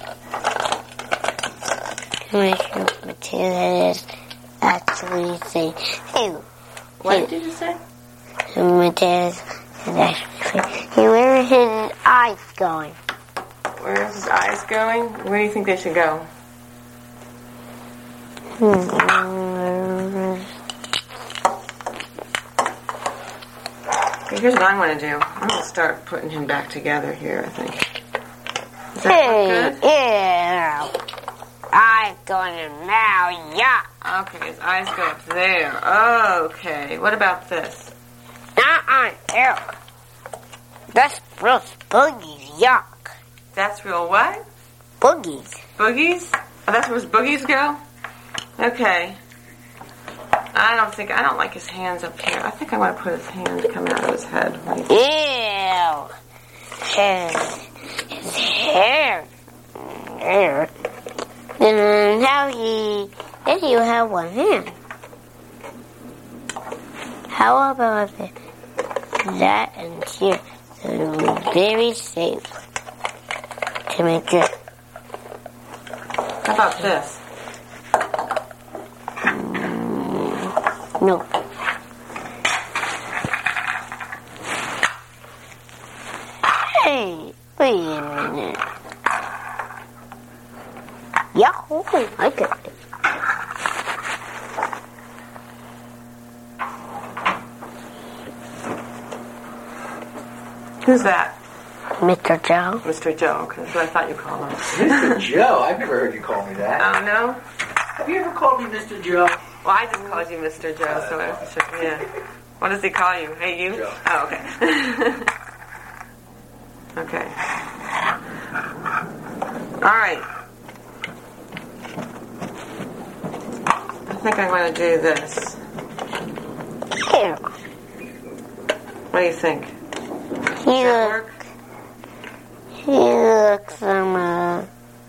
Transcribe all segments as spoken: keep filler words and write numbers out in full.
Commissioner Potato Head is actually saying, hey, What hey, did you say? Potato Head is actually saying, hey, where are his eyes going? Where's his eyes going? Where do you think they should go? Hmm. Okay, here's what I'm going to do. I'm going to start putting him back together here, I think. Does that Hey, look good? yeah. Eyes going in now, yeah. Okay, his eyes go up there. Okay, what about this? Uh-uh, ew. That's real boogies, yuck. That's real what? Boogies. Boogies? Oh, that's where his boogies go? Okay. I don't think, I don't like his hands up here. I think I want to put his hands coming out of his head. What do you think? Ew. His, his hair. Hair. And now he, then you have one hand. How about that and here? So it'll be very safe to make it. How about this? No. Hey, wait a minute. Yahoo! I got it. Who's that? Mister Joe. Mister Joe, okay, that's what I thought you called him. Mister Joe? I've never heard you call me that. Oh, no? Have you ever called me Mister Joe? Well, I just called you Mister Joe, so I should, yeah. What does he call you? Hey, you? Joe. Oh, okay. Okay. All right. I think I'm going to do this. Here. What do you think? He Does that looks, work? he looks, um, uh,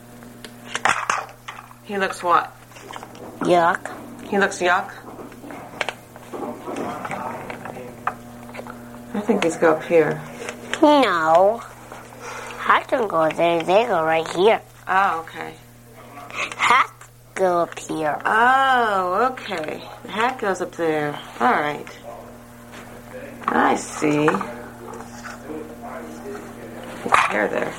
He looks what? yuck. He looks yuck? I think these go up here. No. I don't go there. They go right here. Oh, okay. Hats go up here. Oh, okay. The hat goes up there. All right. I see. His hair there.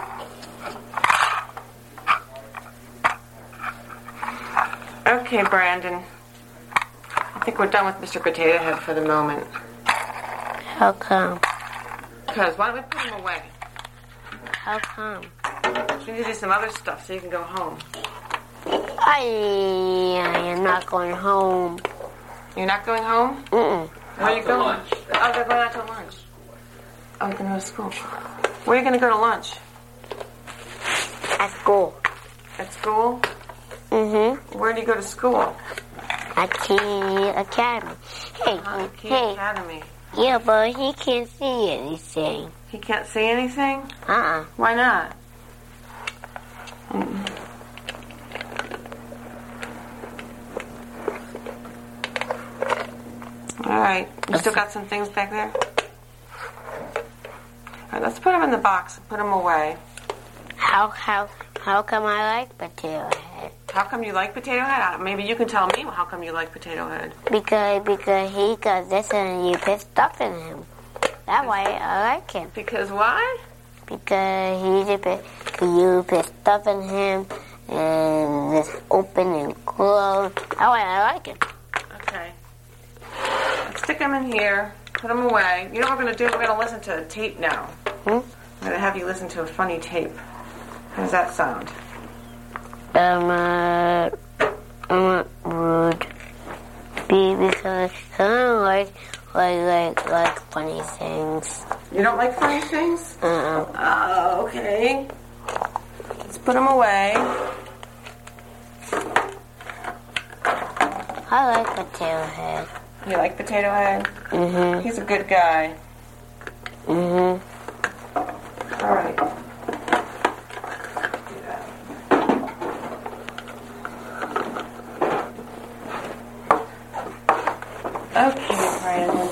Okay, Brandon. I think we're done with Mister Potato Head for the moment. How come? Because why don't we put him away? How come? We need to do some other stuff so you can go home. I, I am not going home. You're not going home? Mm-mm. Where are you to going? lunch. Oh, they're going out to lunch. Oh, you're going to go to school. Where are you going to go to lunch? At school. At school? Mm-hmm. Where do you go to school? At the academy. Hey, Uh, Key hey. Academy. Yeah, but he can't see anything. He can't see anything? Uh-uh. Why not? Mm. All right. You still got some things back there? All right, let's put them in the box and put them away. How, how, how come I like potato head? How come you like Potato Head? Uh, Maybe you can tell me how come you like Potato Head. Because, because he got this and you put stuff in him. That's why I like him. Because why? Because he's a bit, you put stuff in him and it's open and closed. That's why I like him. Okay. Let's stick them in here. Put them away. You know what we're going to do? We're going to listen to a tape now. Hmm? I'm going to have you listen to a funny tape. How does that sound? Um, uh, I'm not rude. Be because I don't like, like, like, like funny things. You don't like funny things? Uh-uh. Oh, okay. Let's put them away. I like potato head. You like Potato Head? Mm-hmm. He's a good guy. Mm-hmm. All right. Okay, Brandon.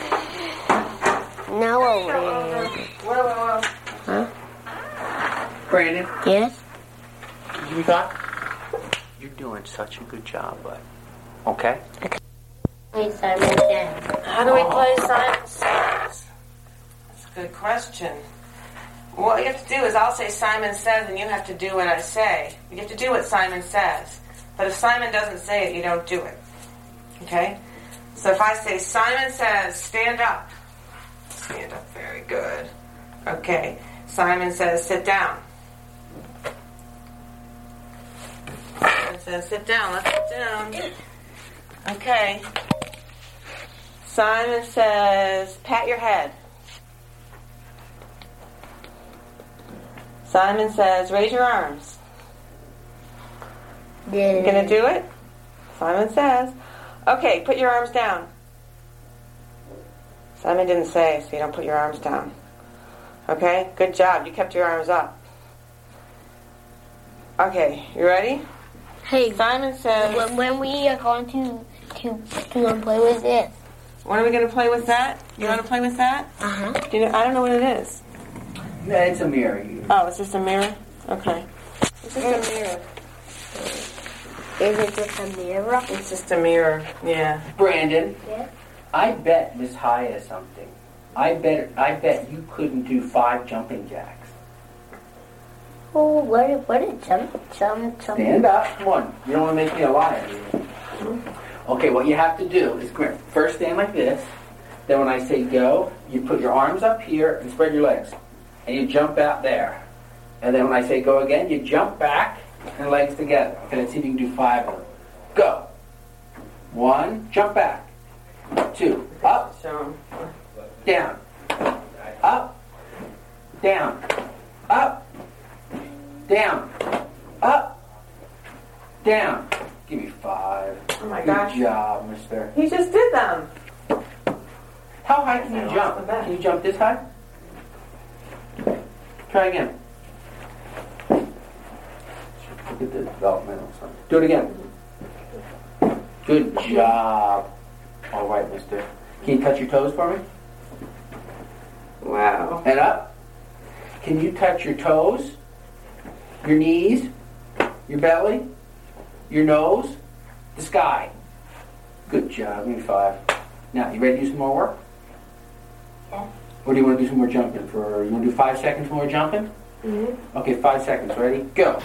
Now Go over. over. Whoa, whoa, whoa. Huh? Brandon, Yes? can you give me five? You're doing such a good job, bud. Okay? Wait, Simon Says. How do we play Simon Says? That's a good question. What you have to do is I'll say Simon Says and you have to do what I say. You have to do what Simon says. But if Simon doesn't say it, you don't do it. Okay? So if I say Simon says, stand up. Stand up, very good. Okay. Simon says, sit down. Simon says, sit down. Let's sit down. Okay. Simon says, pat your head. Simon says, raise your arms. Yeah. You gonna do it? Simon says. Okay, put your arms down. Simon didn't say, so you don't put your arms down. Okay, good job. You kept your arms up. Okay, you ready? Hey, Simon says, when, when we are going to to to um, play with this. when are we gonna play with that? You wanna play with that? Uh huh. Do you know, I don't know what it is. No, it's a mirror. You- Oh, it's just a mirror? Okay. It's just a mirror. Is it just a mirror? It's just a mirror, yeah. Brandon, Yeah. I bet Miss Haya something. I bet I bet you couldn't do five jumping jacks. Oh, what? What is jump, jump, jump? Stand up. Come on. You don't want to make me a liar. do you? Okay, what you have to do is grip. First stand like this. Then when I say go, you put your arms up here and spread your legs. And you jump out there. And then when I say go again, you jump back and legs together. Okay, let's see if you can do five of them. Go. One, jump back. Two, up, So, down. Up, down. Up, down. Up, down. Give me five. oh my Good gosh. job, mister. He just did them. How high can you jump? Can you jump this high? Try again. Look at the developmental stuff. Do it again. Good job. All right, mister. Can you touch your toes for me? Wow. And up. Can you touch your toes, your knees, your belly, your nose, the sky? Good job. Give me five. Now, you ready to do some more work? Yeah. Or do you want to do some more jumping? For you want to do five seconds more jumping? Mm-hmm. Okay, five seconds. Ready? Go.